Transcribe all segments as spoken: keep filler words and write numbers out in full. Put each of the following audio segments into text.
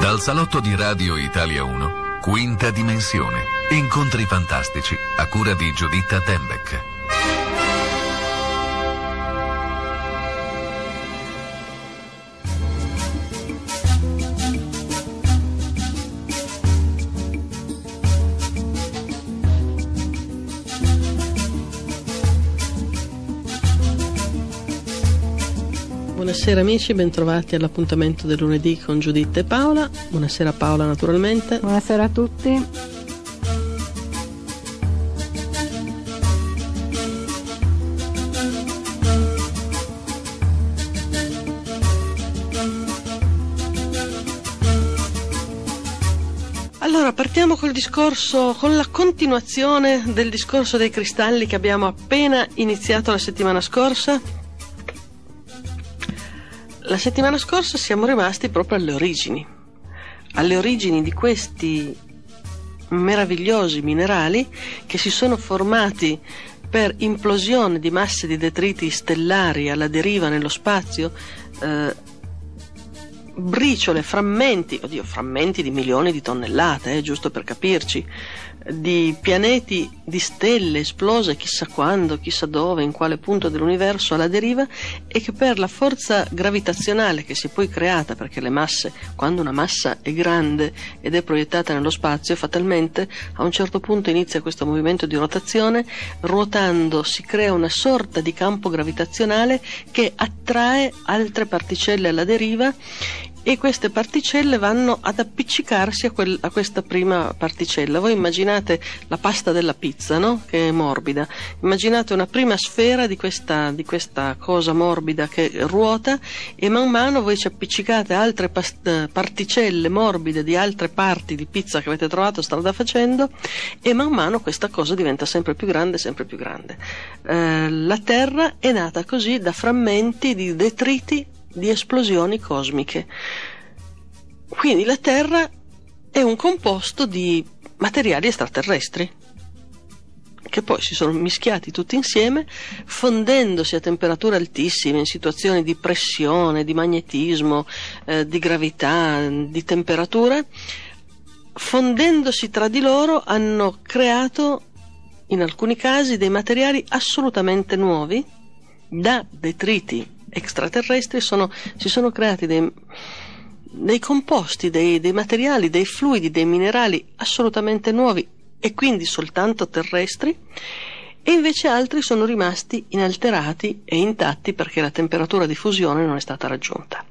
Dal salotto di Radio Italia uno, Quinta Dimensione. Incontri fantastici a cura di Giuditta Tembec. Buonasera amici, bentrovati all'appuntamento del lunedì con Giuditta e Paola. Buonasera Paola, naturalmente. Buonasera a tutti. Allora, partiamo col discorso, con la continuazione del discorso dei cristalli che abbiamo appena iniziato la settimana scorsa. La settimana scorsa siamo rimasti proprio alle origini, alle origini di questi meravigliosi minerali che si sono formati per implosione di masse di detriti stellari alla deriva nello spazio, eh, briciole, frammenti, oddio, frammenti di milioni di tonnellate, eh, giusto per capirci, di pianeti, di stelle esplose chissà quando, chissà dove, in quale punto dell'universo alla deriva, e che per la forza gravitazionale che si è poi creata, perché le masse, quando una massa è grande ed è proiettata nello spazio, fatalmente a un certo punto inizia questo movimento di rotazione, ruotando si crea una sorta di campo gravitazionale che attrae altre particelle alla deriva, e queste particelle vanno ad appiccicarsi a, quel, a questa prima particella. Voi immaginate la pasta della pizza, no? Che è morbida. Immaginate una prima sfera di questa, di questa cosa morbida che ruota, e man mano voi ci appiccicate altre past- particelle morbide di altre parti di pizza che avete trovato strada facendo, e man mano questa cosa diventa sempre più grande, sempre più grande. Eh, la Terra è nata così da frammenti di detriti di esplosioni cosmiche. Quindi la Terra è un composto di materiali extraterrestri che poi si sono mischiati tutti insieme, fondendosi a temperature altissime in situazioni di pressione, di magnetismo, eh, di gravità, di temperatura. Fondendosi tra di loro hanno creato in alcuni casi dei materiali assolutamente nuovi da detriti extraterrestri. Sono, si sono creati dei, dei composti, dei, dei materiali, dei fluidi, dei minerali assolutamente nuovi e quindi soltanto terrestri, e invece altri sono rimasti inalterati e intatti perché la temperatura di fusione non è stata raggiunta,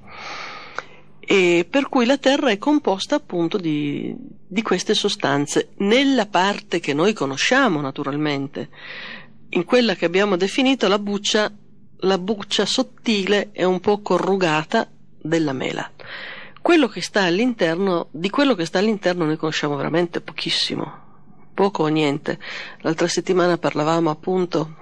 e per cui la Terra è composta appunto di, di queste sostanze nella parte che noi conosciamo, naturalmente, in quella che abbiamo definito la buccia la buccia sottile e un po' corrugata della mela. Quello che sta all'interno, di quello che sta all'interno noi conosciamo veramente pochissimo, poco o niente. L'altra settimana parlavamo appunto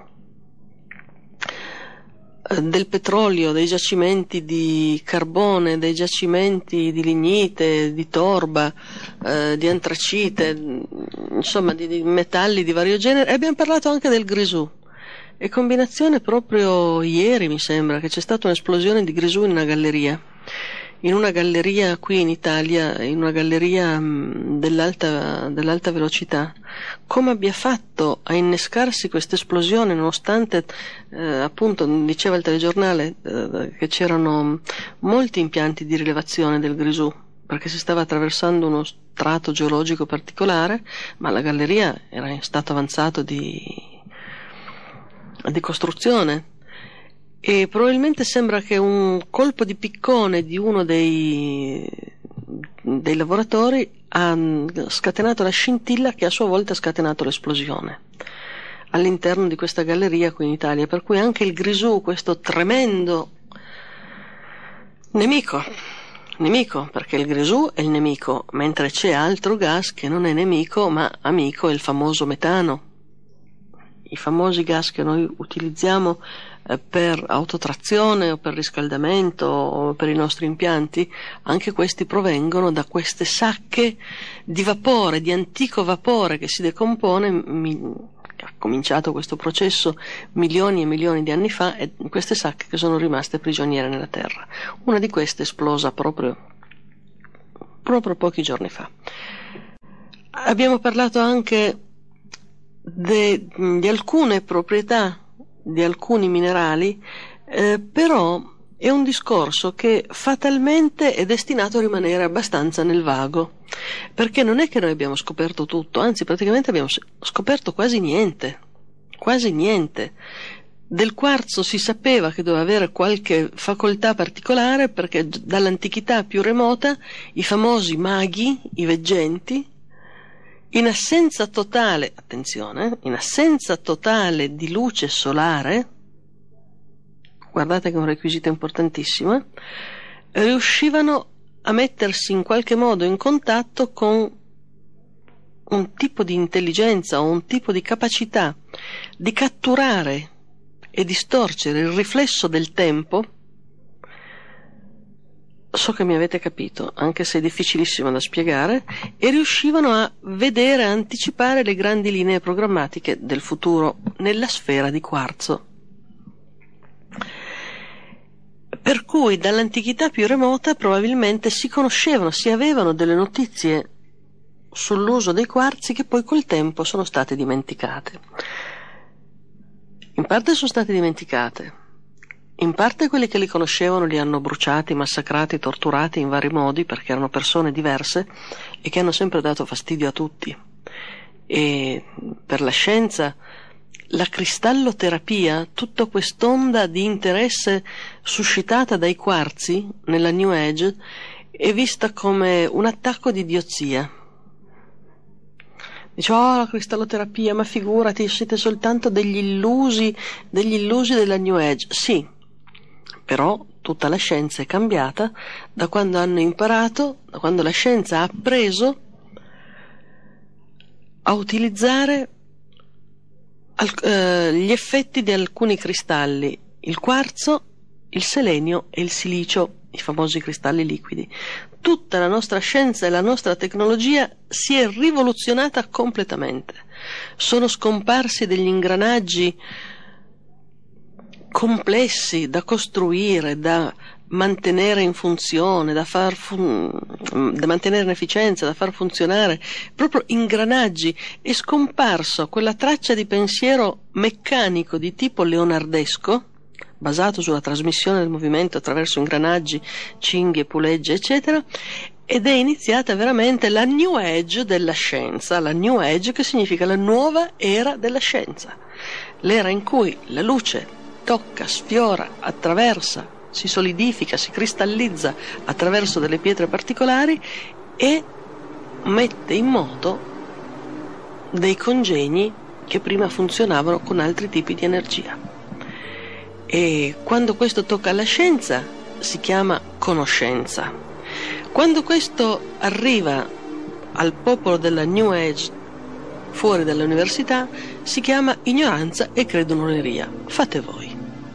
del petrolio, dei giacimenti di carbone, dei giacimenti di lignite, di torba, eh, di antracite, insomma di, di metalli di vario genere, e abbiamo parlato anche del grisù. E combinazione proprio ieri mi sembra che c'è stata un'esplosione di grisù in una galleria, in una galleria qui in Italia, in una galleria mh, dell'alta, dell'alta velocità. Come abbia fatto a innescarsi questa esplosione, nonostante eh, appunto diceva il telegiornale eh, che c'erano molti impianti di rilevazione del grisù, perché si stava attraversando uno strato geologico particolare, ma la galleria era in stato avanzato di di costruzione, e probabilmente sembra che un colpo di piccone di uno dei, dei lavoratori ha scatenato la scintilla che a sua volta ha scatenato l'esplosione all'interno di questa galleria qui in Italia, per cui anche il grisù, questo tremendo nemico nemico, perché il grisù è il nemico, mentre c'è altro gas che non è nemico ma amico, è il famoso metano. I famosi gas che noi utilizziamo eh, per autotrazione o per riscaldamento o per i nostri impianti, anche questi provengono da queste sacche di vapore, di antico vapore che si decompone, mi, ha cominciato questo processo milioni e milioni di anni fa, e queste sacche che sono rimaste prigioniere nella terra. Una di queste è esplosa proprio proprio pochi giorni fa. Abbiamo parlato anche de, di alcune proprietà di alcuni minerali, eh, però è un discorso che fatalmente è destinato a rimanere abbastanza nel vago, perché non è che noi abbiamo scoperto tutto, anzi praticamente abbiamo scoperto quasi niente, quasi niente. Del quarzo si sapeva che doveva avere qualche facoltà particolare, perché dall'antichità più remota i famosi maghi, i veggenti, in assenza totale, attenzione, in assenza totale di luce solare, guardate che è un requisito importantissimo, riuscivano a mettersi in qualche modo in contatto con un tipo di intelligenza o un tipo di capacità di catturare e distorcere il riflesso del tempo. So che mi avete capito, anche se è difficilissimo da spiegare, e riuscivano a vedere, a anticipare le grandi linee programmatiche del futuro nella sfera di quarzo. Per cui dall'antichità più remota probabilmente si conoscevano, si avevano delle notizie sull'uso dei quarzi che poi col tempo sono state dimenticate. In parte sono state dimenticate, in parte quelli che li conoscevano li hanno bruciati, massacrati, torturati in vari modi, perché erano persone diverse e che hanno sempre dato fastidio a tutti. E per la scienza la cristalloterapia, tutta quest'onda di interesse suscitata dai quarzi nella New Age, è vista come un attacco di idiozia. Dice, oh, la cristalloterapia, ma figurati, siete soltanto degli illusi, degli illusi della New Age. Sì, però tutta la scienza è cambiata da quando hanno imparato, da quando la scienza ha appreso a utilizzare al, eh, gli effetti di alcuni cristalli, il quarzo, il selenio e il silicio, i famosi cristalli liquidi. Tutta la nostra scienza e la nostra tecnologia si è rivoluzionata completamente. Sono scomparsi degli ingranaggi complessi da costruire, da mantenere in funzione, da far fun- da mantenere in efficienza, da far funzionare, proprio ingranaggi. È scomparso quella traccia di pensiero meccanico di tipo leonardesco, basato sulla trasmissione del movimento attraverso ingranaggi, cinghie, pulegge, eccetera, ed è iniziata veramente la New Age della scienza, la New Age che significa la nuova era della scienza, l'era in cui la luce tocca, sfiora, attraversa, si solidifica, si cristallizza attraverso delle pietre particolari e mette in moto dei congegni che prima funzionavano con altri tipi di energia. E quando questo tocca alla scienza si chiama conoscenza. Quando questo arriva al popolo della New Age fuori dall'università si chiama ignoranza e credonoleria. Fate voi.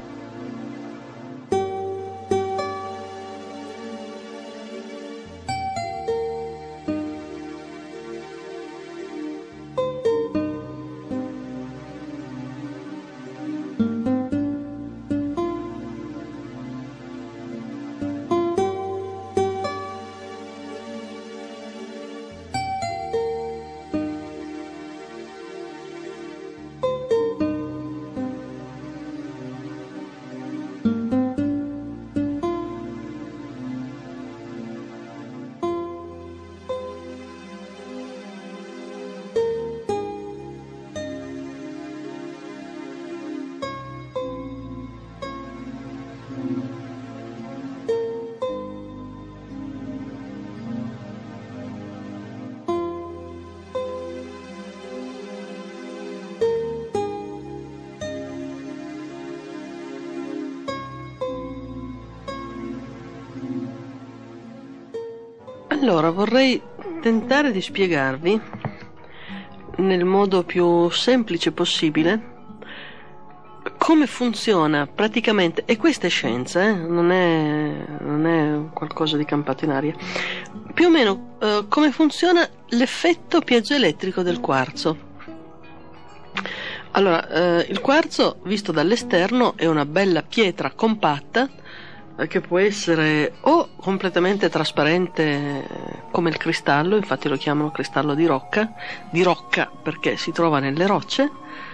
Allora, vorrei tentare di spiegarvi nel modo più semplice possibile come funziona praticamente, e questa è scienza, eh? non, è, non è qualcosa di campato in aria, più o meno eh, come funziona l'effetto piezoelettrico del quarzo. Allora, eh, il quarzo visto dall'esterno è una bella pietra compatta che può essere o completamente trasparente come il cristallo, infatti lo chiamano cristallo di rocca, di rocca perché si trova nelle rocce,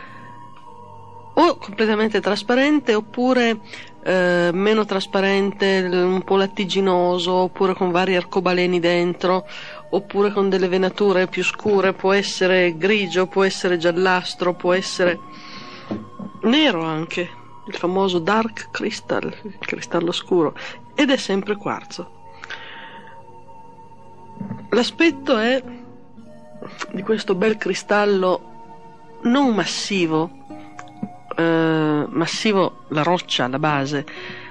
o completamente trasparente, oppure eh, meno trasparente, un po' lattiginoso, oppure con vari arcobaleni dentro, oppure con delle venature più scure, può essere grigio, può essere giallastro, può essere nero anche, il famoso dark crystal, il cristallo scuro, ed è sempre quarzo. L'aspetto è di questo bel cristallo non massivo, eh, massivo la roccia, la base.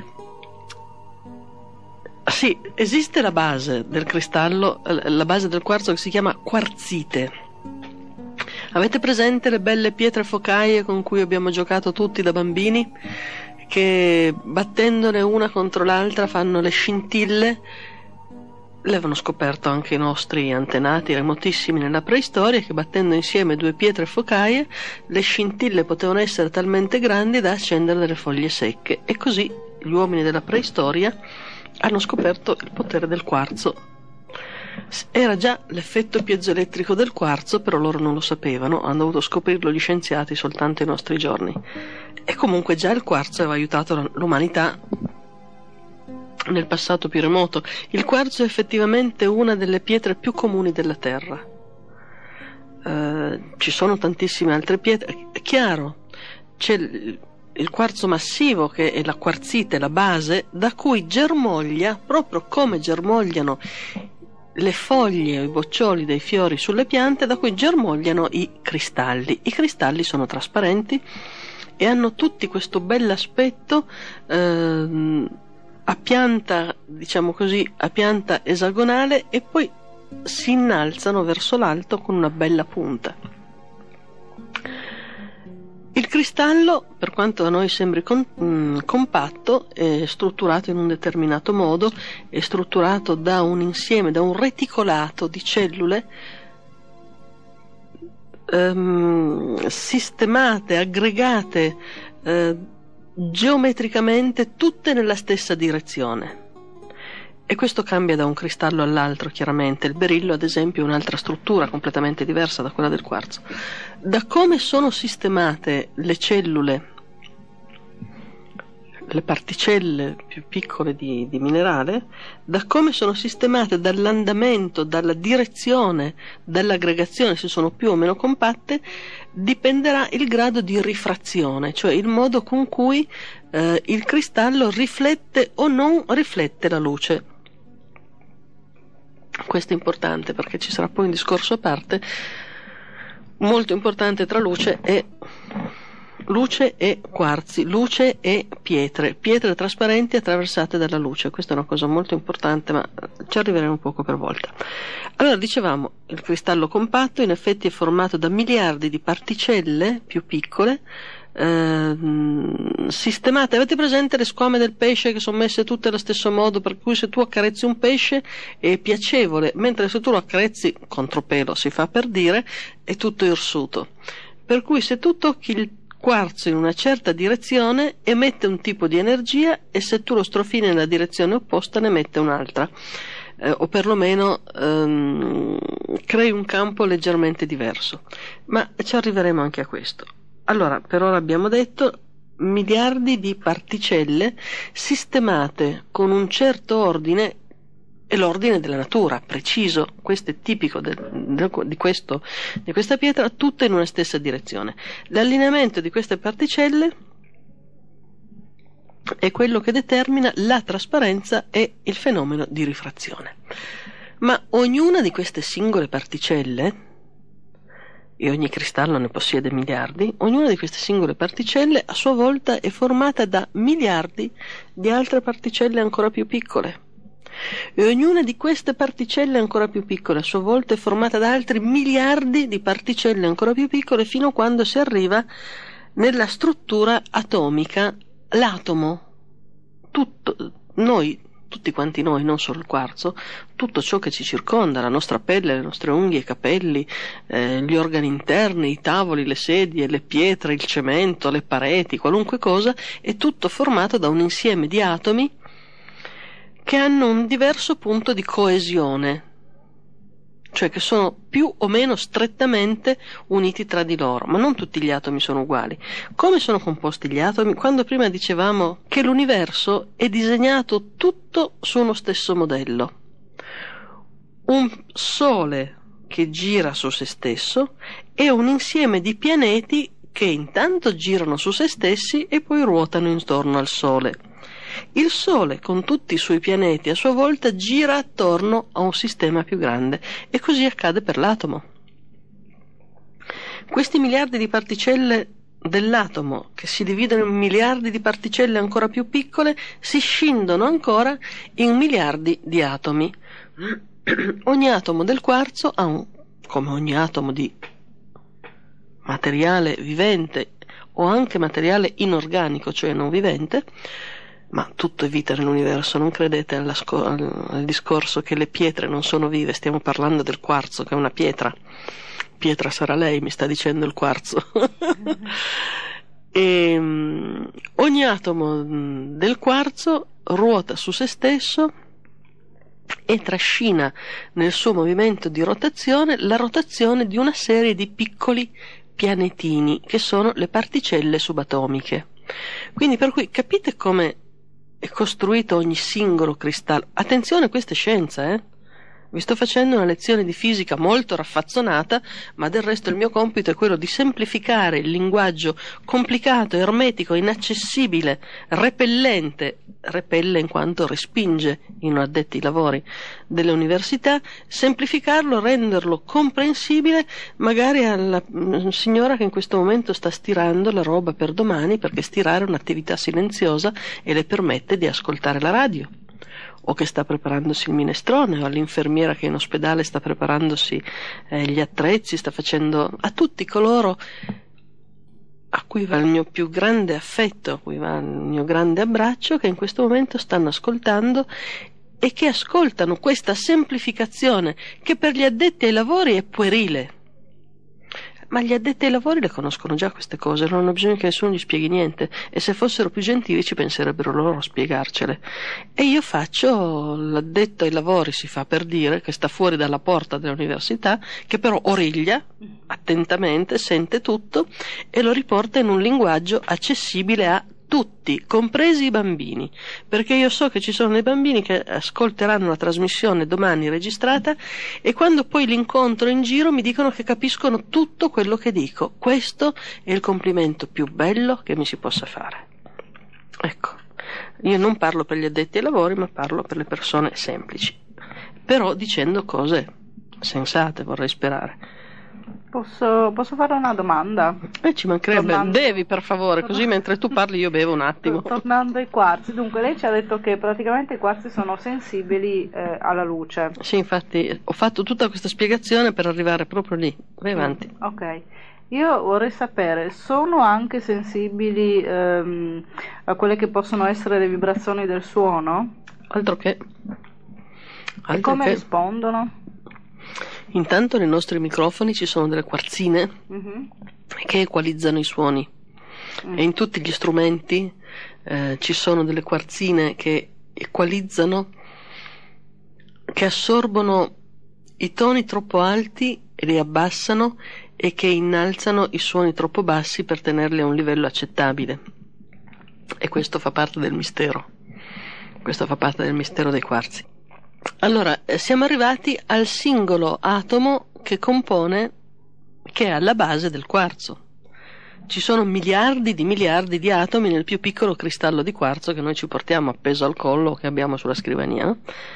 Sì, esiste la base del cristallo, la base del quarzo, che si chiama quarzite. Avete presente le belle pietre focaie con cui abbiamo giocato tutti da bambini, che battendone una contro l'altra fanno le scintille? L'avevano scoperto anche i nostri antenati remotissimi nella preistoria, che battendo insieme due pietre focaie le scintille potevano essere talmente grandi da accendere delle foglie secche, e così gli uomini della preistoria hanno scoperto il potere del quarzo. Era già l'effetto piezoelettrico del quarzo, però loro non lo sapevano, hanno dovuto scoprirlo gli scienziati soltanto ai nostri giorni. E comunque già il quarzo aveva aiutato l'umanità nel passato più remoto. Il quarzo è effettivamente una delle pietre più comuni della Terra. Eh, ci sono tantissime altre pietre, è chiaro, c'è il, il quarzo massivo, che è la quarzite, la base, da cui germoglia, proprio come germogliano le foglie o i boccioli dei fiori sulle piante, da cui germogliano i cristalli. I cristalli sono trasparenti e hanno tutti questo bell'aspetto eh, a pianta, diciamo così, a pianta esagonale, e poi si innalzano verso l'alto con una bella punta. Il cristallo, per quanto a noi sembri com- mh, compatto, è strutturato in un determinato modo, è strutturato da un insieme, da un reticolato di cellule ehm, sistemate, aggregate eh, geometricamente, tutte nella stessa direzione. E questo cambia da un cristallo all'altro, chiaramente. Il berillo, ad esempio, è un'altra struttura completamente diversa da quella del quarzo. Da come sono sistemate le cellule, le particelle più piccole di, di minerale, da come sono sistemate, dall'andamento, dalla direzione, dall'aggregazione, se sono più o meno compatte, dipenderà il grado di rifrazione, cioè il modo con cui eh, il cristallo riflette o non riflette la luce. Questo è importante perché ci sarà poi un discorso a parte molto importante tra luce e luce e quarzi, luce e pietre, pietre trasparenti attraversate dalla luce. Questa è una cosa molto importante, ma ci arriveremo un poco per volta. Allora, dicevamo, il cristallo compatto in effetti è formato da miliardi di particelle più piccole eh, sistemate. Avete presente le squame del pesce che sono messe tutte allo stesso modo, per cui se tu accarezzi un pesce è piacevole, mentre se tu lo accarezzi contropelo, si fa per dire, è tutto irsuto. Per cui se tu tocchi il quarzo in una certa direzione emette un tipo di energia, e se tu lo strofini nella direzione opposta ne emette un'altra, eh, o perlomeno ehm, crei un campo leggermente diverso. Ma ci arriveremo anche a questo. Allora, per ora abbiamo detto miliardi di particelle sistemate con un certo ordine, e l'ordine della natura, preciso. Questo è tipico del, del, di, questo, di questa pietra, tutte in una stessa direzione. L'allineamento di queste particelle è quello che determina la trasparenza e il fenomeno di rifrazione. Ma ognuna di queste singole particelle, e ogni cristallo ne possiede miliardi, ognuna di queste singole particelle a sua volta è formata da miliardi di altre particelle ancora più piccole. E ognuna di queste particelle ancora più piccole a sua volta è formata da altri miliardi di particelle ancora più piccole, fino a quando si arriva nella struttura atomica, l'atomo. Tutto, noi, tutti quanti noi, non solo il quarzo, tutto ciò che ci circonda, la nostra pelle, le nostre unghie, i capelli, eh, gli organi interni, i tavoli, le sedie, le pietre, il cemento, le pareti, qualunque cosa, è tutto formato da un insieme di atomi che hanno un diverso punto di coesione. cioè che sono più o meno strettamente uniti tra di loro, ma non tutti gli atomi sono uguali. Come sono composti gli atomi? Quando prima dicevamo che l'universo è disegnato tutto su uno stesso modello, un sole che gira su se stesso e un insieme di pianeti che intanto girano su se stessi e poi ruotano intorno al Sole. Il Sole, con tutti i suoi pianeti, a sua volta gira attorno a un sistema più grande, e così accade per l'atomo. Questi miliardi di particelle dell'atomo, che si dividono in miliardi di particelle ancora più piccole, si scindono ancora in miliardi di atomi. Ogni atomo del quarzo ha un, come ogni atomo di materiale vivente o anche materiale inorganico, cioè non vivente, ma tutto è vita nell'universo, non credete alla sco- al, al discorso che le pietre non sono vive, stiamo parlando del quarzo che è una pietra. Pietra sarà lei, mi sta dicendo il quarzo. E, um, ogni atomo del quarzo ruota su se stesso e trascina nel suo movimento di rotazione la rotazione di una serie di piccoli pianetini che sono le particelle subatomiche. Quindi per cui capite come è costruito ogni singolo cristallo. Attenzione, questa è scienza, eh? Vi sto facendo una lezione di fisica molto raffazzonata, ma del resto il mio compito è quello di semplificare il linguaggio complicato, ermetico, inaccessibile, repellente, repelle in quanto respinge i non addetti ai lavori delle università, semplificarlo, renderlo comprensibile magari alla signora che in questo momento sta stirando la roba per domani, perché stirare è un'attività silenziosa e le permette di ascoltare la radio, o che sta preparandosi il minestrone, o all'infermiera che in ospedale sta preparandosi eh, gli attrezzi, sta facendo, a tutti coloro a cui va il mio più grande affetto, a cui va il mio grande abbraccio, che in questo momento stanno ascoltando e che ascoltano questa semplificazione che per gli addetti ai lavori è puerile. Ma gli addetti ai lavori le conoscono già queste cose, non hanno bisogno che nessuno gli spieghi niente, e se fossero più gentili ci penserebbero loro a spiegarcele. E io faccio l'addetto ai lavori, si fa per dire, che sta fuori dalla porta dell'università, che però origlia attentamente, sente tutto e lo riporta in un linguaggio accessibile a tutti, compresi i bambini, perché io so che ci sono dei bambini che ascolteranno la trasmissione domani registrata e quando poi li incontro in giro mi dicono che capiscono tutto quello che dico. Questo è il complimento più bello che mi si possa fare. Ecco, io non parlo per gli addetti ai lavori, ma parlo per le persone semplici, però dicendo cose sensate, vorrei sperare. Posso, posso fare una domanda? Eh, ci mancherebbe, Tornando... devi per favore, così mentre tu parli io bevo un attimo. Tornando ai quarzi, dunque lei ci ha detto che praticamente i quarzi sono sensibili eh, alla luce. Sì, infatti ho fatto tutta questa spiegazione per arrivare proprio lì, vai avanti. Mm, ok, io vorrei sapere, sono anche sensibili ehm, a quelle che possono essere le vibrazioni del suono? Altro che. Altro e come che. rispondono? Intanto nei nostri microfoni ci sono delle quarzine Mm-hmm. che equalizzano i suoni mm. e in tutti gli strumenti eh, ci sono delle quarzine che equalizzano, che assorbono i toni troppo alti e li abbassano e che innalzano i suoni troppo bassi per tenerli a un livello accettabile, e questo fa parte del mistero questo fa parte del mistero dei quarzi. Allora, siamo arrivati al singolo atomo che compone, che è alla base del quarzo. Ci sono miliardi di miliardi di atomi nel più piccolo cristallo di quarzo che noi ci portiamo appeso al collo, che abbiamo sulla scrivania.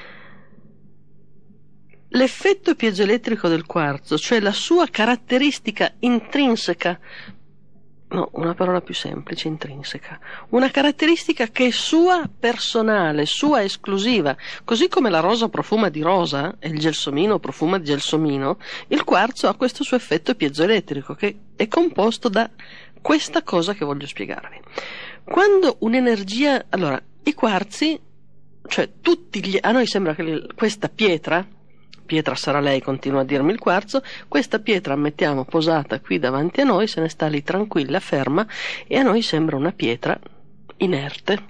L'effetto piezoelettrico del quarzo, cioè la sua caratteristica intrinseca, no, una parola più semplice, intrinseca, una caratteristica che è sua personale, sua esclusiva, così come la rosa profuma di rosa e il gelsomino profuma di gelsomino, il quarzo ha questo suo effetto piezoelettrico che è composto da questa cosa che voglio spiegarvi. Quando un'energia, allora, i quarzi, cioè tutti gli, a noi sembra che questa pietra, pietra sarà lei, continua a dirmi il quarzo, questa pietra mettiamo posata qui davanti a noi, se ne sta lì tranquilla, ferma, e a noi sembra una pietra inerte.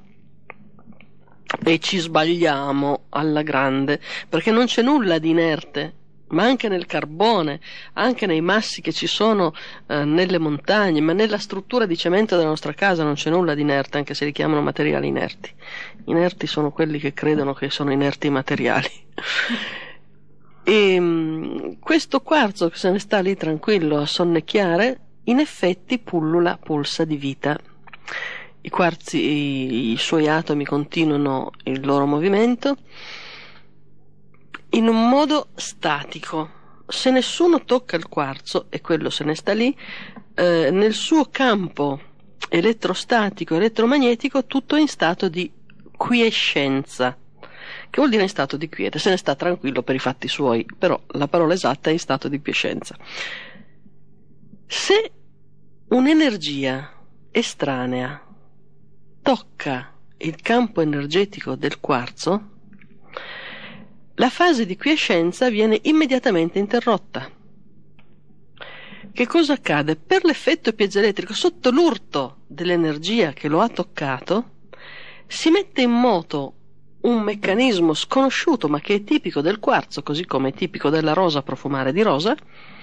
E ci sbagliamo alla grande, perché non c'è nulla di inerte, ma anche nel carbone, anche nei massi che ci sono eh, nelle montagne, ma nella struttura di cemento della nostra casa non c'è nulla di inerte, anche se li chiamano materiali inerti. Inerti sono quelli che credono che sono inerti i materiali. E mh, questo quarzo che se ne sta lì tranquillo a sonnecchiare, in effetti pullula, pulsa di vita. I quarzi, i, i suoi atomi continuano il loro movimento in un modo statico. Se nessuno tocca il quarzo, e quello se ne sta lì, eh, nel suo campo elettrostatico, elettromagnetico, tutto è in stato di quiescenza, che vuol dire in stato di quiete, se ne sta tranquillo per i fatti suoi, però la parola esatta è in stato di quiescenza. Se un'energia estranea tocca il campo energetico del quarzo, la fase di quiescenza viene immediatamente interrotta. Che cosa accade? Per l'effetto piezoelettrico, sotto l'urto dell'energia che lo ha toccato, si mette in moto un meccanismo sconosciuto ma che è tipico del quarzo, così come è tipico della rosa profumare di rosa.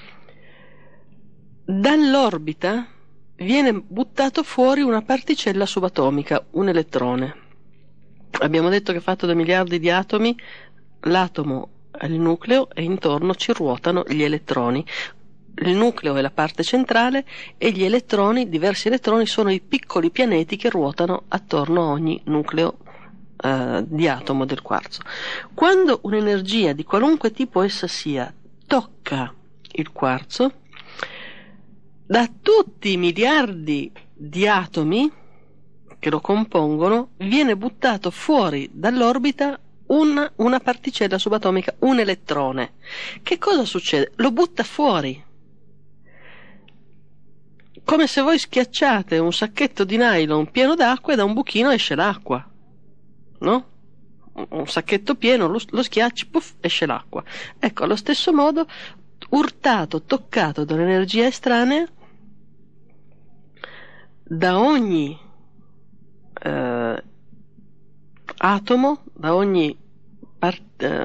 Dall'orbita viene buttato fuori una particella subatomica, un elettrone. Abbiamo detto che è fatto da miliardi di atomi, l'atomo è il nucleo e intorno ci ruotano gli elettroni. Il nucleo è la parte centrale e gli elettroni, diversi elettroni, sono i piccoli pianeti che ruotano attorno a ogni nucleo eh, di atomo del quarzo. Quando un'energia di qualunque tipo essa sia tocca il quarzo, da tutti i miliardi di atomi che lo compongono viene buttato fuori dall'orbita una, una particella subatomica, un elettrone. Che cosa succede? Lo butta fuori. Come se voi schiacciate un sacchetto di nylon pieno d'acqua e da un buchino esce l'acqua, no? Un sacchetto pieno, lo, lo schiacci, puff, esce l'acqua. Ecco, allo stesso modo, urtato, toccato dall'energia estranea, da ogni eh, atomo, da ogni part, eh,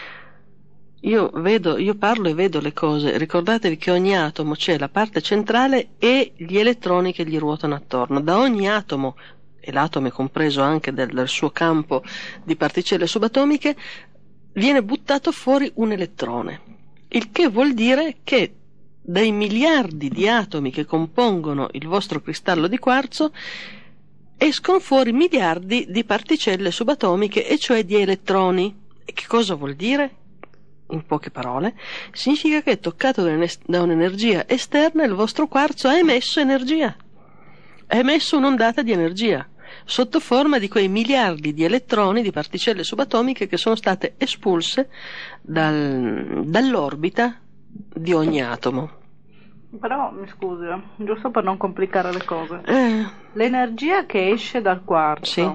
io vedo, io parlo e vedo le cose. Ricordatevi che ogni atomo c'è la parte centrale e gli elettroni che gli ruotano attorno. Da ogni atomo, e l'atomo è compreso anche del, del suo campo di particelle subatomiche, viene buttato fuori un elettrone, il che vuol dire che dai miliardi di atomi che compongono il vostro cristallo di quarzo escono fuori miliardi di particelle subatomiche, e cioè di elettroni. E che cosa vuol dire? In poche parole, significa che toccato da un'energia esterna il vostro quarzo ha emesso energia, ha emesso un'ondata di energia sotto forma di quei miliardi di elettroni, di particelle subatomiche che sono state espulse dal, dall'orbita di ogni atomo. Però mi scusi, giusto per non complicare le cose, Eh, l'energia che esce dal quarzo sì.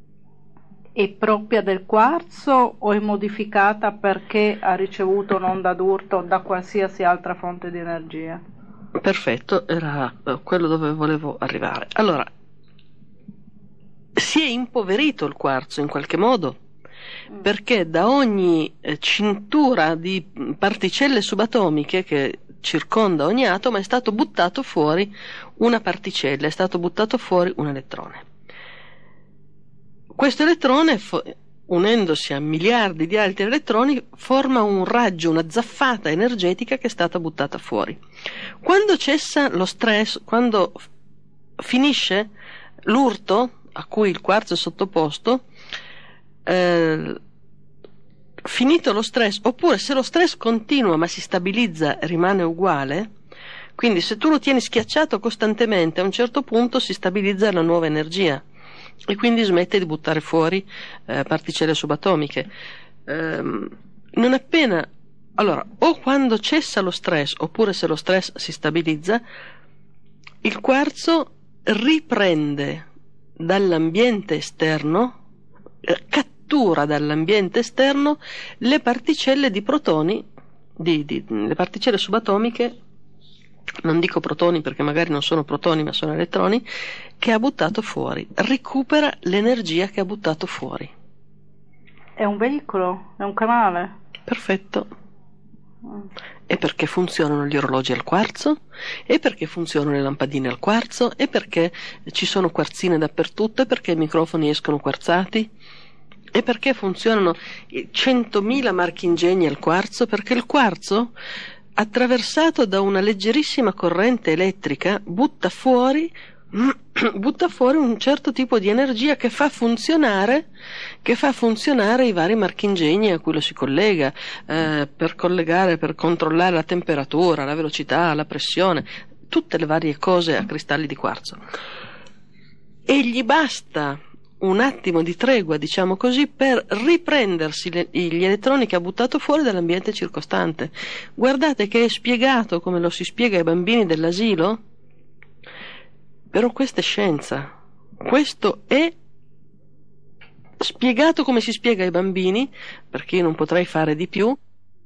è propria del quarzo o è modificata perché ha ricevuto un'onda d'urto da qualsiasi altra fonte di energia? Perfetto, era quello dove volevo arrivare. Allora, si è impoverito il quarzo in qualche modo, perché da ogni eh, cintura di particelle subatomiche che circonda ogni atomo è stato buttato fuori una particella, è stato buttato fuori un elettrone. Questo elettrone, fo- unendosi a miliardi di altri elettroni, forma un raggio, una zaffata energetica che è stata buttata fuori. Quando cessa lo stress, quando f- finisce l'urto a cui il quarzo è sottoposto, eh, finito lo stress, oppure se lo stress continua ma si stabilizza e rimane uguale, quindi se tu lo tieni schiacciato costantemente, a un certo punto si stabilizza la nuova energia e quindi smette di buttare fuori eh, particelle subatomiche. Ehm, non appena, allora, o quando cessa lo stress, oppure se lo stress si stabilizza, il quarzo riprende dall'ambiente esterno, eh, cattura dall'ambiente esterno le particelle di protoni, di, di, le particelle subatomiche, non dico protoni perché magari non sono protoni ma sono elettroni, che ha buttato fuori, recupera l'energia che ha buttato fuori. È un veicolo? È un canale? Perfetto. E perché funzionano gli orologi al quarzo? E perché funzionano le lampadine al quarzo? E perché ci sono quarzine dappertutto? E perché i microfoni escono quarzati? E perché funzionano centomila marchingegni al quarzo? Perché il quarzo, attraversato da una leggerissima corrente elettrica, butta fuori butta fuori un certo tipo di energia che fa funzionare che fa funzionare i vari marchingegni a cui lo si collega, eh, per collegare, per controllare la temperatura, la velocità, la pressione, tutte le varie cose a cristalli di quarzo. E gli basta un attimo di tregua, diciamo così, per riprendersi le, gli elettroni che ha buttato fuori dall'ambiente circostante. Guardate che è spiegato come lo si spiega ai bambini dell'asilo. Però questa è scienza, questo è spiegato come si spiega ai bambini, perché io non potrei fare di più,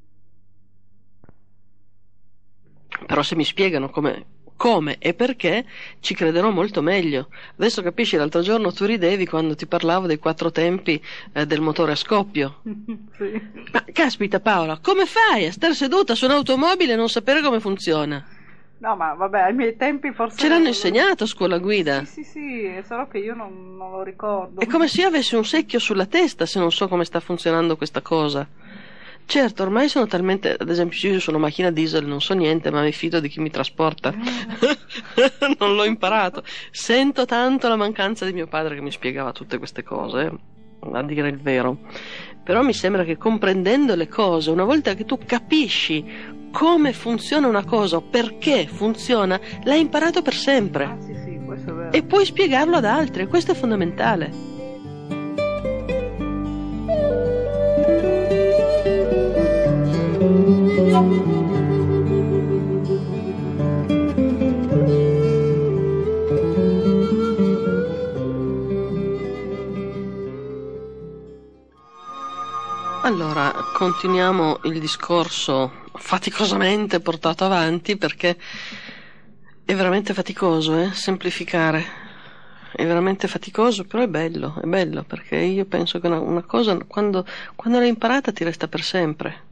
però se mi spiegano come, come e perché ci crederò molto meglio. Adesso capisci, l'altro giorno tu ridevi quando ti parlavo dei quattro tempi eh, del motore a scoppio. Sì. Ma caspita Paola, come fai a stare seduta su un'automobile e non sapere come funziona? No, ma vabbè, ai miei tempi forse... Ce l'hanno insegnato a scuola guida. Sì, sì, sì, è solo che io non, non lo ricordo. È come se io avessi un secchio sulla testa se non so come sta funzionando questa cosa. Certo, ormai sono talmente... Ad esempio, io sono macchina diesel, non so niente, ma mi fido di chi mi trasporta. Non l'ho imparato. Sento tanto la mancanza di mio padre che mi spiegava tutte queste cose, a dire il vero. Però mi sembra che comprendendo le cose, una volta che tu capisci come funziona una cosa o perché funziona, l'hai imparato per sempre. Ah, sì, sì, questo è vero. E puoi spiegarlo ad altri, questo è fondamentale. Allora, continuiamo il discorso faticosamente portato avanti, perché è veramente faticoso, eh? Semplificare è veramente faticoso, però è bello, è bello, perché io penso che una, una cosa quando, quando l'hai imparata ti resta per sempre.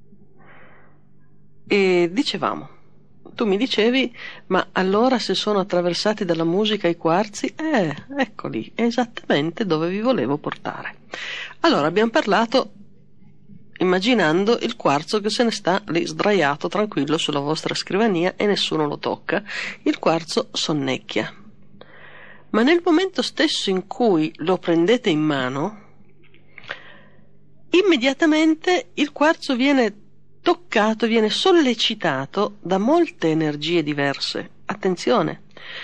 E dicevamo, tu mi dicevi, ma allora se sono attraversati dalla musica i quarzi, eh, eccoli, è esattamente dove vi volevo portare. Allora abbiamo parlato immaginando il quarzo che se ne sta lì sdraiato tranquillo sulla vostra scrivania e nessuno lo tocca. Il quarzo sonnecchia, ma nel momento stesso in cui lo prendete in mano, immediatamente il quarzo viene toccato, viene sollecitato da molte energie diverse. Attenzione,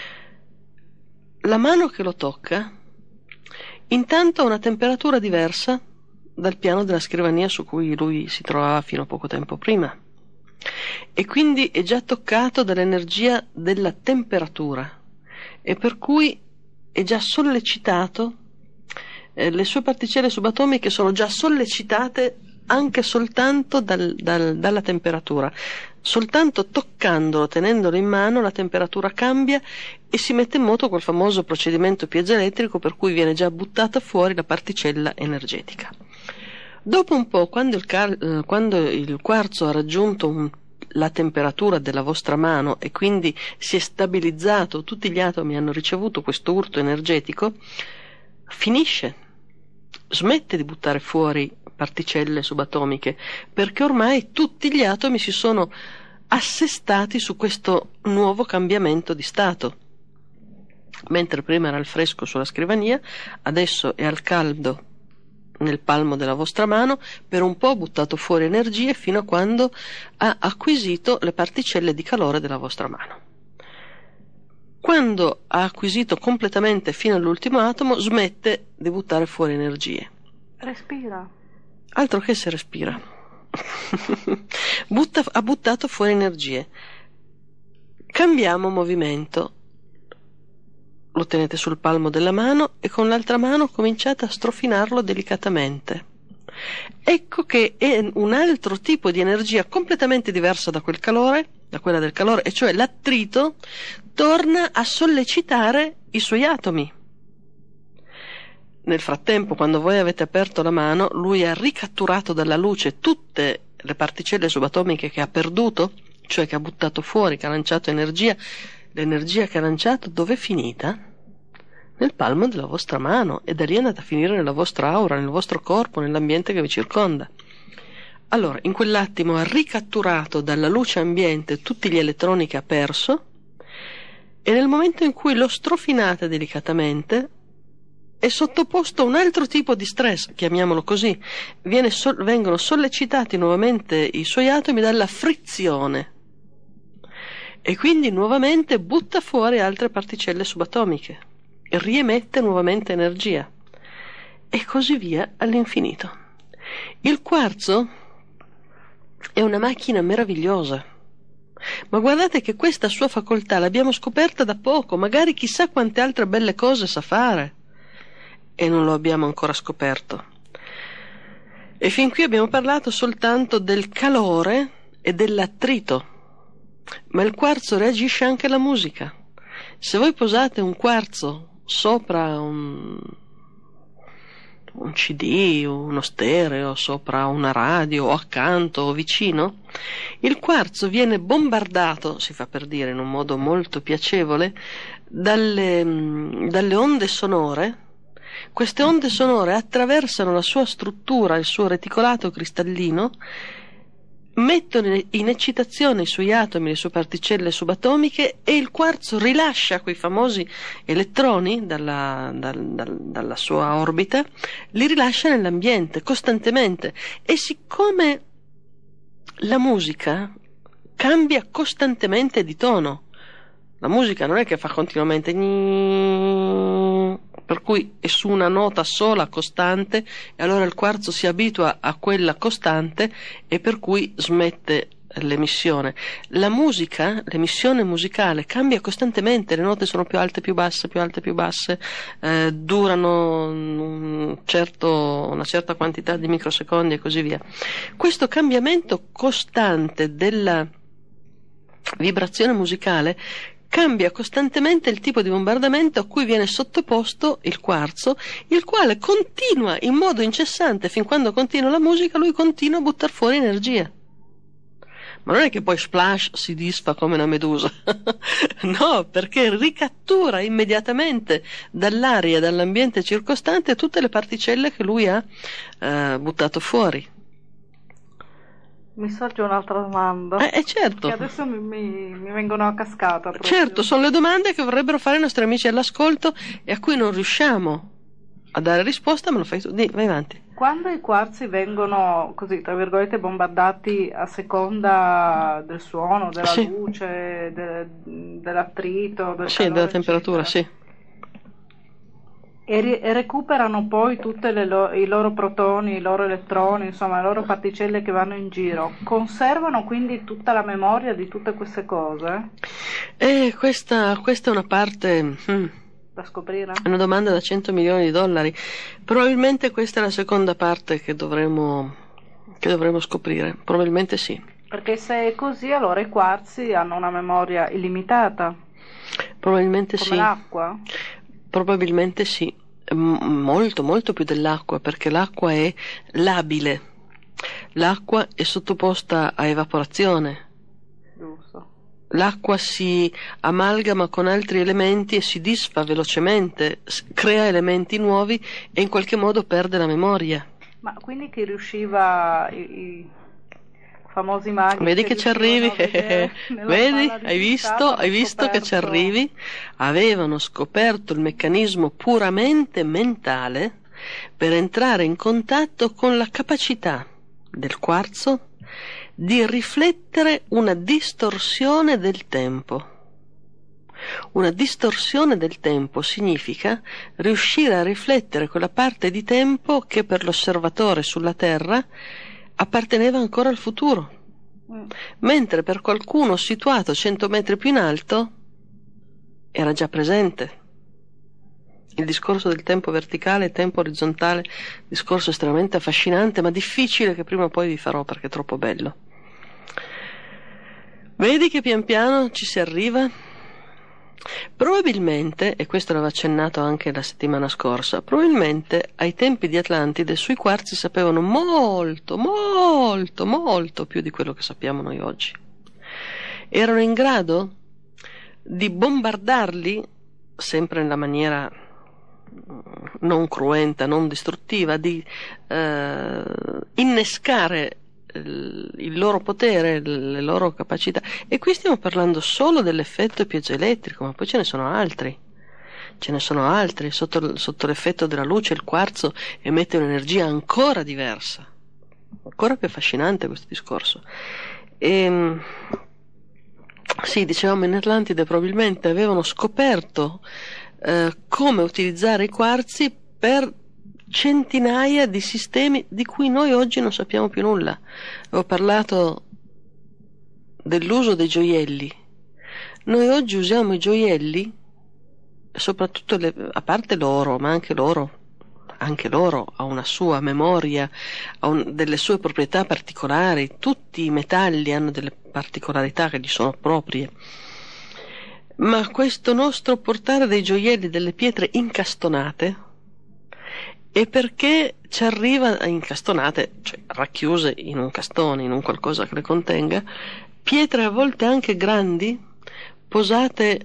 la mano che lo tocca intanto ha una temperatura diversa dal piano della scrivania su cui lui si trovava fino a poco tempo prima, e quindi è già toccato dall'energia della temperatura, e per cui è già sollecitato, eh, le sue particelle subatomiche sono già sollecitate anche soltanto dal, dal, dalla temperatura. Soltanto toccandolo, tenendolo in mano, la temperatura cambia e si mette in moto quel famoso procedimento piezoelettrico per cui viene già buttata fuori la particella energetica. Dopo un po', quando il, car- eh, quando il quarzo ha raggiunto un, la temperatura della vostra mano e quindi si è stabilizzato, tutti gli atomi hanno ricevuto questo urto energetico, finisce, smette di buttare fuori particelle subatomiche, perché ormai tutti gli atomi si sono assestati su questo nuovo cambiamento di stato. Mentre prima era al fresco sulla scrivania, adesso è al caldo nel palmo della vostra mano, per un po' ha buttato fuori energie fino a quando ha acquisito le particelle di calore della vostra mano. Quando ha acquisito completamente fino all'ultimo atomo, smette di buttare fuori energie. Respira. Altro che se respira. Butta, ha buttato fuori energie. Cambiamo movimento. Lo tenete sul palmo della mano e con l'altra mano cominciate a strofinarlo delicatamente. Ecco che è un altro tipo di energia completamente diversa da quel calore, da quella del calore, e cioè l'attrito torna a sollecitare i suoi atomi. Nel frattempo, quando voi avete aperto la mano, lui ha ricatturato dalla luce tutte le particelle subatomiche che ha perduto, cioè che ha buttato fuori, che ha lanciato energia, l'energia che ha lanciato dove è finita? Nel palmo della vostra mano, e da lì è andata a finire nella vostra aura, nel vostro corpo, nell'ambiente che vi circonda. Allora, in quell'attimo ha ricatturato dalla luce ambiente tutti gli elettroni che ha perso, e nel momento in cui lo strofinate delicatamente è sottoposto a un altro tipo di stress, chiamiamolo così, Viene so- vengono sollecitati nuovamente i suoi atomi dalla frizione, e quindi nuovamente butta fuori altre particelle subatomiche, e riemette nuovamente energia, e così via all'infinito. Il quarzo è una macchina meravigliosa, ma guardate che questa sua facoltà l'abbiamo scoperta da poco, magari chissà quante altre belle cose sa fare, e non lo abbiamo ancora scoperto. E fin qui abbiamo parlato soltanto del calore e dell'attrito, ma il quarzo reagisce anche alla musica. Se voi posate un quarzo sopra un, un C D, uno stereo, sopra una radio, o accanto o vicino, il quarzo viene bombardato, si fa per dire in un modo molto piacevole, dalle, dalle onde sonore. Queste onde sonore attraversano la sua struttura, il suo reticolato cristallino, mettono in eccitazione i suoi atomi, le sue particelle subatomiche, e il quarzo rilascia quei famosi elettroni dalla, dal, dal, dalla sua orbita, li rilascia nell'ambiente costantemente. E siccome la musica cambia costantemente di tono, la musica non è che fa continuamente gni, per cui è su una nota sola costante, e allora il quarzo si abitua a quella costante e per cui smette l'emissione. La musica, l'emissione musicale cambia costantemente, le note sono più alte, più basse, più alte, più basse, eh, durano un certo, una certa quantità di microsecondi e così via. Questo cambiamento costante della vibrazione musicale cambia costantemente il tipo di bombardamento a cui viene sottoposto il quarzo, il quale continua in modo incessante. Fin quando continua la musica, lui continua a buttare fuori energia. Ma non è che poi splash si disfa come una medusa, no, perché ricattura immediatamente dall'aria e dall'ambiente circostante tutte le particelle che lui ha eh, buttato fuori. Mi sorge un'altra domanda. Eh, eh certo. Che adesso mi, mi, mi vengono a cascata. Proprio. Certo, sono le domande che vorrebbero fare i nostri amici all'ascolto e a cui non riusciamo a dare risposta, ma lo fai tu. Dì, vai avanti. Quando i quarzi vengono, così, tra virgolette, bombardati a seconda del suono, della sì. luce, de, dell'attrito, del sì, calore, della temperatura, eccetera, sì. E, ri- e recuperano poi tutti lo- i loro protoni, i loro elettroni, insomma le loro particelle che vanno in giro, conservano quindi tutta la memoria di tutte queste cose? E questa, questa è una parte hmm, Da scoprire? è una domanda da cento milioni di dollari. Probabilmente questa è la seconda parte che dovremo, che dovremo scoprire, probabilmente sì. Perché se è così, allora i quarzi hanno una memoria illimitata, Probabilmente come sì. l'acqua? Probabilmente sì, M- molto molto più dell'acqua, perché l'acqua è labile, l'acqua è sottoposta a evaporazione, Giusto. l'acqua si amalgama con altri elementi e si disfa velocemente, s- crea elementi nuovi e in qualche modo perde la memoria. Ma quindi chi riusciva, i, i famosi maghi Vedi che ci arrivi, riuscivano a vedere nella vedi, palla di hai visto, cristallo, hai hanno visto che ci scoperto- arrivi, avevano scoperto il meccanismo puramente mentale per entrare in contatto con la capacità del quarzo di riflettere una distorsione del tempo. Una distorsione del tempo significa riuscire a riflettere quella parte di tempo che per l'osservatore sulla Terra apparteneva ancora al futuro, Mm. mentre per qualcuno situato cento metri più in alto era già presente. Il discorso del tempo verticale e tempo orizzontale, discorso estremamente affascinante ma difficile, che prima o poi vi farò perché è troppo bello. Vedi che pian piano ci si arriva? Probabilmente, e questo l'aveva accennato anche la settimana scorsa, probabilmente ai tempi di Atlantide sui quarzi sapevano molto, molto, molto più di quello che sappiamo noi oggi. Erano in grado di bombardarli, sempre nella maniera non cruenta, non distruttiva, di eh, innescare il loro potere, le loro capacità. E qui stiamo parlando solo dell'effetto piezoelettrico, ma poi ce ne sono altri. Ce ne sono altri. Sotto, sotto l'effetto della luce il quarzo emette un'energia ancora diversa, ancora più affascinante questo discorso. E, sì, dicevamo, in Atlantide probabilmente avevano scoperto eh, come utilizzare i quarzi per centinaia di sistemi di cui noi oggi non sappiamo più nulla. Ho parlato dell'uso dei gioielli. Noi oggi usiamo i gioielli, soprattutto le, a parte l'oro, ma anche l'oro, anche l'oro ha una sua memoria, ha un, delle sue proprietà particolari. Tutti i metalli hanno delle particolarità che gli sono proprie. Ma questo nostro portare dei gioielli, delle pietre incastonate, e perché ci arriva incastonate, cioè racchiuse in un castone, in un qualcosa che le contenga, pietre a volte anche grandi, posate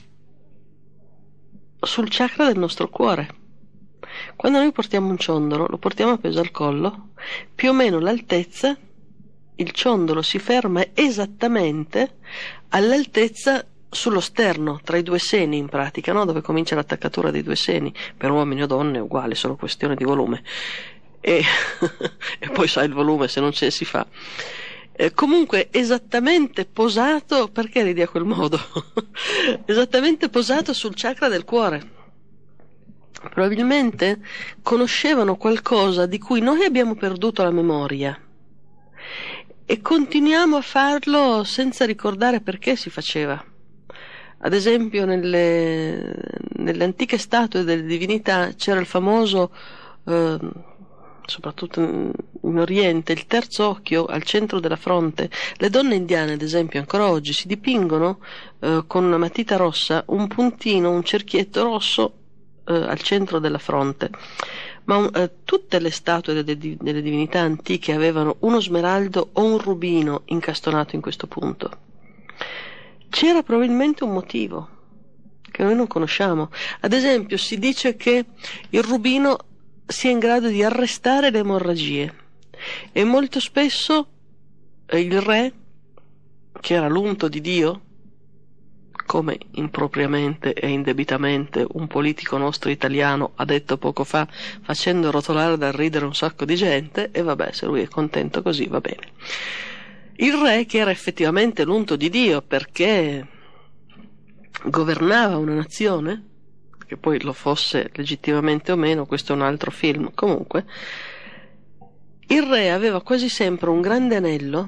sul chakra del nostro cuore. Quando noi portiamo un ciondolo, lo portiamo appeso al collo, più o meno l'altezza, il ciondolo si ferma esattamente all'altezza sullo sterno, tra i due seni in pratica, no? Dove comincia l'attaccatura dei due seni. Per uomini o donne è uguale, solo questione di volume. E, e poi sai il volume, se non ce si fa. Eh, comunque esattamente posato, perché ridi a quel modo? Esattamente posato sul chakra del cuore. Probabilmente conoscevano qualcosa di cui noi abbiamo perduto la memoria e continuiamo a farlo senza ricordare perché si faceva. Ad esempio nelle, nelle antiche statue delle divinità c'era il famoso, eh, soprattutto in, in Oriente, il terzo occhio al centro della fronte. Le donne indiane, ad esempio, ancora oggi si dipingono eh, con una matita rossa un puntino, un cerchietto rosso eh, al centro della fronte. Ma eh, tutte le statue delle, delle divinità antiche avevano uno smeraldo o un rubino incastonato in questo punto. C'era probabilmente un motivo che noi non conosciamo. Ad esempio si dice che il rubino sia in grado di arrestare le emorragie e molto spesso il re, che era l'unto di Dio, come impropriamente e indebitamente un politico nostro italiano ha detto poco fa, facendo rotolare dal ridere un sacco di gente, e vabbè, se lui è contento così va bene. Il re, che era effettivamente l'unto di Dio perché governava una nazione, che poi lo fosse legittimamente o meno, questo è un altro film, comunque, il re aveva quasi sempre un grande anello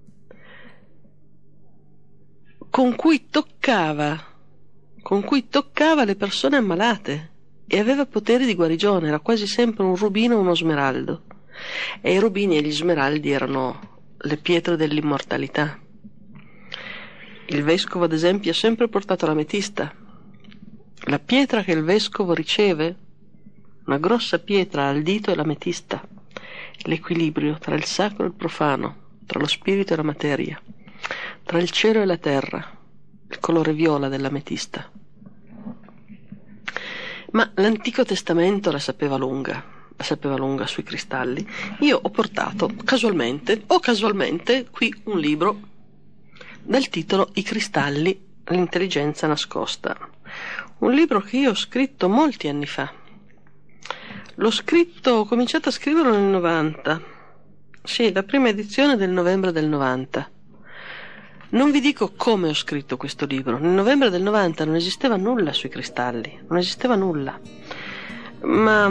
con cui toccava, con cui toccava le persone ammalate e aveva poteri di guarigione. Era quasi sempre un rubino o uno smeraldo, e i rubini e gli smeraldi erano le pietre dell'immortalità. Il vescovo, ad esempio, ha sempre portato l'ametista. La pietra che il vescovo riceve, una grossa pietra al dito, è l'ametista, l'equilibrio tra il sacro e il profano, tra lo spirito e la materia, tra il cielo e la terra, il colore viola dell'ametista. Ma l'Antico Testamento la sapeva lunga, la sapeva lunga sui cristalli. Io ho portato casualmente, o casualmente, qui un libro dal titolo I cristalli, l'intelligenza nascosta. Un libro che io ho scritto molti anni fa. L'ho scritto, ho cominciato a scriverlo nel novanta. Sì, la prima edizione del novembre del novanta. Non vi dico come ho scritto questo libro. Nel novembre del novanta non esisteva nulla sui cristalli, non esisteva nulla. Ma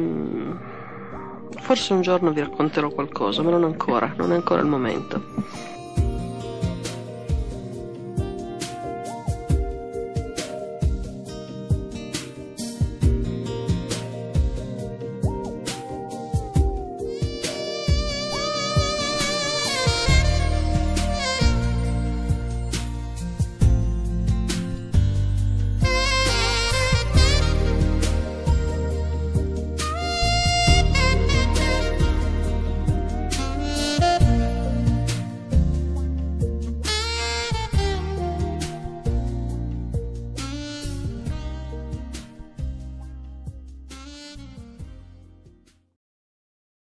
mm, forse un giorno vi racconterò qualcosa, ma non ancora, non è ancora il momento.